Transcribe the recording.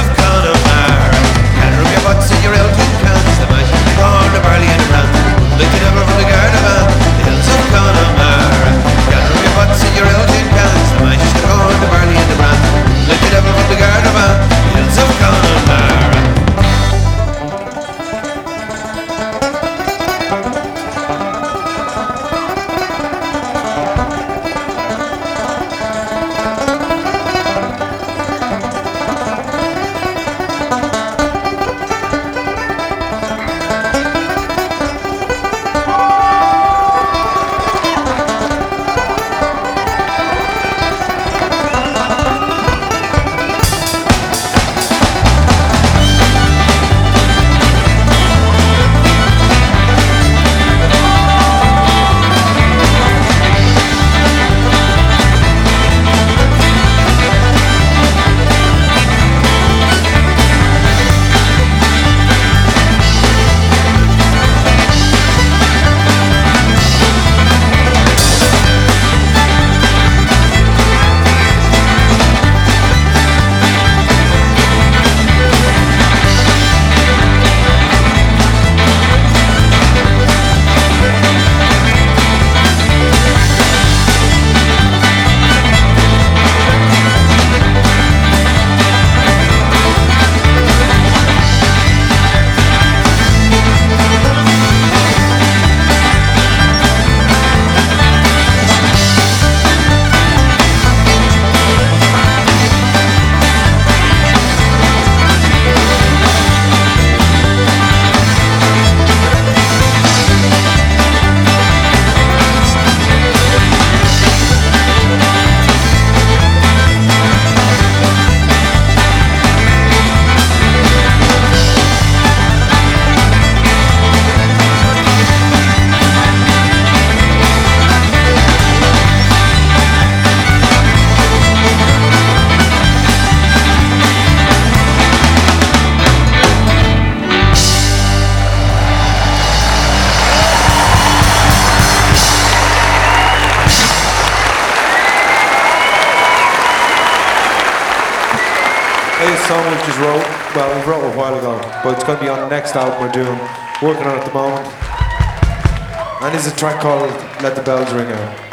of Connemara. Can't rub your butts in your Elgin cans, the mash, the corn, the barley and the bran. Lift it over from the Gardavan, the hills of Connemara. Can't rub your butts in your Elgin cans, the mash, the corn, the barley and the bran. Lift it over from the Gardavan, the hills of Connemara. A song we just wrote, well, we wrote it a while ago, but it's going to be on the next album we're doing, working on at the moment. And it's a track called Let the Bells Ring Out.